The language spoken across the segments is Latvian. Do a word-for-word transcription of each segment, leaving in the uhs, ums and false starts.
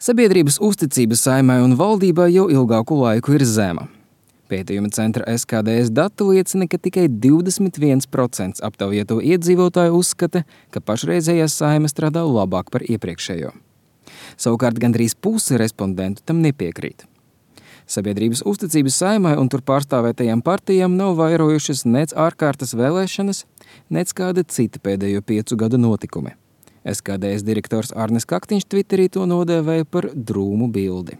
Sabiedrības uzticība Saeimai un valdībai jau ilgāku laiku ir zema. Pētījuma centra S K D S dati liecina, ka tikai divdesmit viens procents aptaujāto iedzīvotāju uzskata, ka pašreizējā Saeima strādā labāk par iepriekšējo. Savukārt gandrīz puse respondentu tam nepiekrīt. Sabiedrības uzticības Saeimai un tur pārstāvētajām partijām nav vairojušas nec ārkārtas vēlēšanas, nec kāda cita pēdējo piecu gadu notikumi. S K D S direktors Arnis Kaktiņš Twitterī to nodēvēja par drūmu bildi.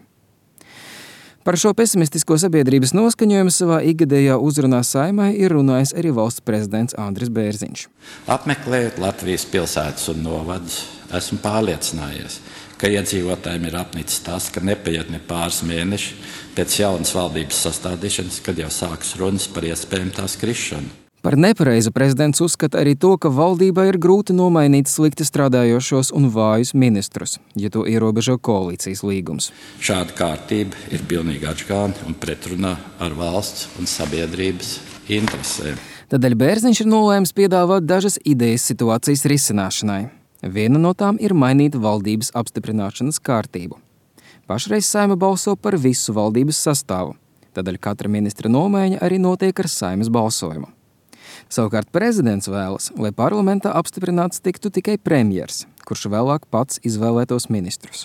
Par šo pesimistisko sabiedrības noskaņojumu savā ikgadējā uzrunā Saeimai ir runājis arī valsts prezidents Andris Bērziņš. Apmeklējot Latvijas pilsētas un novadus, esmu pārliecinājies, ka iedzīvotājiem ir apnicis tas, ka nepaiet ne pāris mēneši pēc jaunas valdības sastādīšanas, kad jau sākas runas par iespējamu tās krišanu. Par nepareizu prezidents uzskata arī to, ka valdībai ir grūti nomainīt slikti strādājošos un vājus ministrus, ja to ierobežo koalīcijas līgums. Šāda kārtība ir pilnīgi atžgāna un pretrunā ar valsts un sabiedrības interesēm. Tādēļ Bērziņš ir nolēmis piedāvāt dažas idejas situācijas risināšanai. Viena no tām ir mainīt valdības apstiprināšanas kārtību. Pašreiz Saeima balso par visu valdības sastāvu, tādēļ katra ministra nomaiņa arī notiek ar Saeimas balsojumu. Savukārt prezidents vēlas, lai parlamentā apstiprināts tiktu tikai premjers, kurš vēlāk pats izvēlētos ministrus.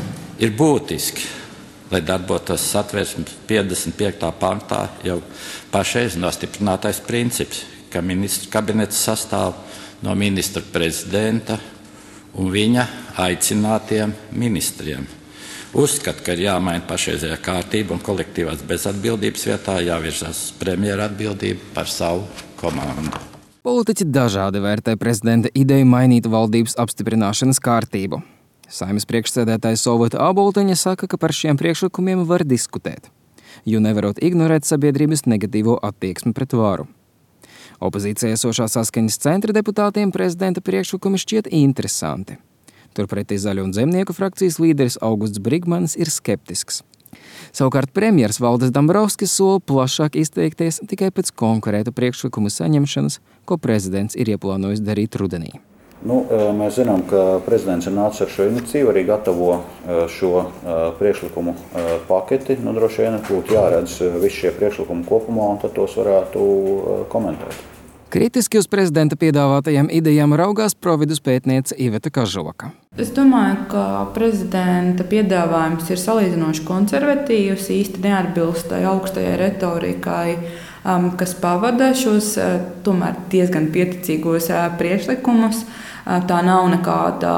Ir būtiski, lai darbotos Satversmes piecdesmit piektā pantā jau pašreiz nostiprinātais princips, ka ministru kabinets sastāv no ministra prezidenta un viņa aicinātiem ministriem. Uzskata, ka ir jāmaina pašreizējā kārtība un kolektīvās bezatbildības vietā jāvirzās uz premjera atbildību par savu komandu. Politiķi dažādi vērtē prezidenta ideju mainīt valdības apstiprināšanas kārtību. Saeimas priekšsēdētājs Solvita Āboltiņa saka, ka par šiem priekšlikumiem var diskutēt, jo nevarot ignorēt sabiedrības negatīvo attieksmi pret varu. Opozīcijā esošā Saskaņas centra deputātiem prezidenta priekšlikumi šķiet interesanti. Turpretī Zaļo un Zemnieku frakcijas līderis Augusts Brigmanis ir skeptisks. Savukārt premjers Valdis Dombrovskis sola plašāk izteikties tikai pēc konkrētu priekšlikumu saņemšanas, ko prezidents ir ieplānojis darīt rudenī. Nu, mēs zinām, ka prezidents ir nācis ar šo iniciatīvu, arī gatavo šo priekšlikumu paketi. Nu, droši vien būtu jāredz visi šie priekšlikumi kopumā, un tad tos varētu komentēt. Kritiski uz prezidenta piedāvātajām idejām raugās Providus pētniece Iveta Kažoka. Es domāju, ka prezidenta piedāvājums ir salīdzinoši konservatīvs, īsti neatbilst tai augstajai retorikai, kas pavada šos tomēr diezgan pieticīgos priekšlikumus. Tā nav nekāda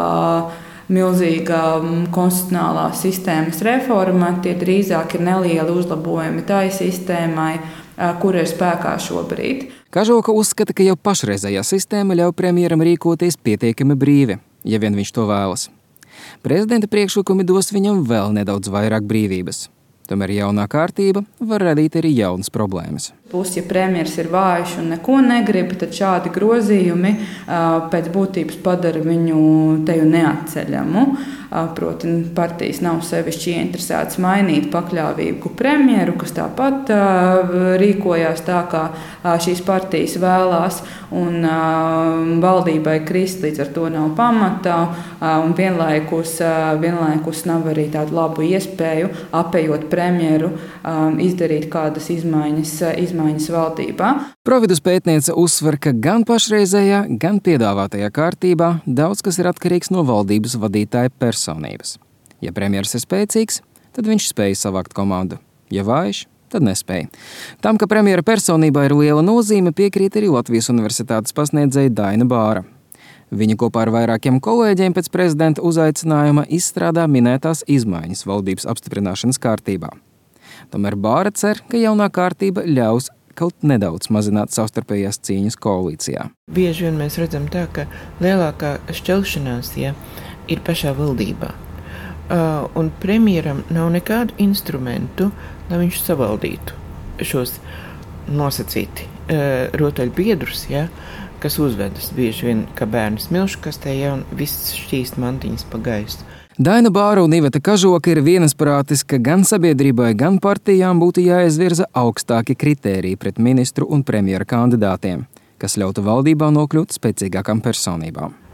milzīga konstitucionālā sistēmas reforma, tie drīzāk ir nelieli uzlabojumi tai sistēmai, kur ir spēkā šobrīd. Kažoka uzskata, ka jau pašreizējā sistēma ļauj premjeram rīkoties pietiekami brīvi, ja vien viņš to vēlas. Prezidenta priekšlikumi dos viņam vēl nedaudz vairāk brīvības. Tomēr jaunā kārtība var radīt arī jaunas problēmas. Plus, ja premjers ir vājš un neko negrib, tad šādi grozījumi pēc būtības padara viņu teju neatceļamu. Proti, partijas nav sevišķi ieinteresētas mainīt pakļāvību premjeru, kas tāpat rīkojās tā, kā šīs partijas vēlās, un valdībai krist līdz ar to nav pamatā, un vienlaikus, vienlaikus nav arī tādu labu iespēju, apējot premjeru, izdarīt kādas izmaiņas, izmaiņas valdībā. Providus pētniece uzsver, ka gan pašreizējā, gan piedāvātajā kārtībā daudz kas ir atkarīgs no valdības vadītāja personības. Ja premjers ir spēcīgs, tad viņš spēj savākt komandu. Ja vājš, tad nespēj. Tam, ka premjera personībā ir liela nozīme, piekrīt arī Latvijas universitātes pasniedzēja Daina Bāra. Viņa kopā ar vairākiem kolēģiem pēc prezidenta uzaicinājuma izstrādā minētās izmaiņas valdības apstiprināšanas kārtībā. Tomēr Bāra cer, ka jaunā kārtība ļaus kaut nedaudz mazināt savstarpējās cīņas koalīcijā. Bieži vien mēs redzam tā, ka lielākā šķelšanās ja, ir pašā valdībā. Uh, un premjeram nav nekādu instrumentu, lai viņš savaldītu šos nosacīti uh, rotaļbiedrus, ja, kas uzvedas bieži vien kā bērnu smilškastē, ja, un viss šķīst mantiņas pa gaisu. Daina Bāra un Iveta Kažoka ir vienasprātis, ka gan sabiedrībai, gan partijām būtu jāizvirza augstāki kritēriji pret ministru un premjera kandidātiem, kas ļautu valdībā nokļūt spēcīgākām personībām.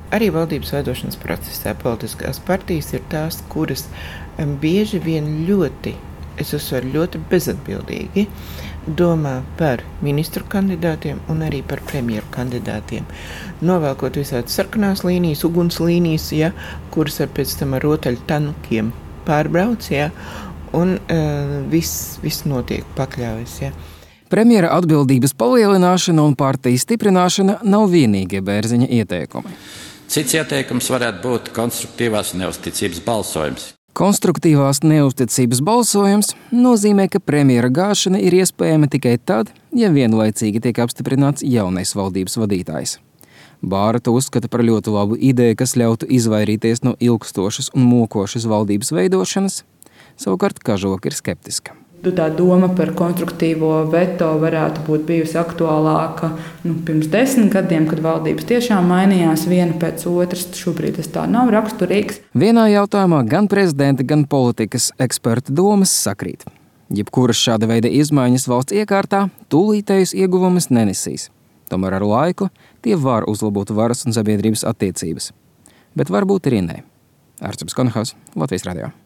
arī valdības veidošanas procesā politiskās partijas ir tās, kuras um, bieži vien ļoti, es uzsveru, ļoti bezatbildīgi domā par ministru kandidātiem un arī par premjeru kandidātiem. Novelkot visādi sarkanās līnijas, uguns līnijas, ja, kuras ar pēc tam ar rotaļu tankiem pārbrauc, ja, un uh, viss, viss notiek pakļaujas. Ja. Premjera atbildības palielināšana un partijas stiprināšana nav vienīgie Bērziņa ieteikumi. Cits ieteikums varētu būt konstruktīvās neuzticības balsojums. Konstruktīvās neuzticības balsojums nozīmē, ka premjera gāšana ir iespējama tikai tad, ja vienlaicīgi tiek apstiprināts jaunais valdības vadītājs. Bāra to uzskata par ļoti labu ideju, kas ļautu izvairīties no ilgstošas un mokošas valdības veidošanas, savukārt Kažoka ir skeptiska. Tā doma par konstruktīvo veto varētu būt bijusi aktuālāka nu, pirms desmit gadiem, kad valdības tiešām mainījās viena pēc otras. Šobrīd tas tā nav raksturīgs. Vienā jautājumā gan prezidenta, gan politikas ekspertu domas sakrīt. Jebkuras šāda veida izmaiņas valsts iekārtā tūlītējus ieguvumus nenesīs. Tomēr ar laiku tie var uzlabot varas un sabiedrības attiecības. Bet varbūt arī nē. Arcips Konohaus, Latvijas radio.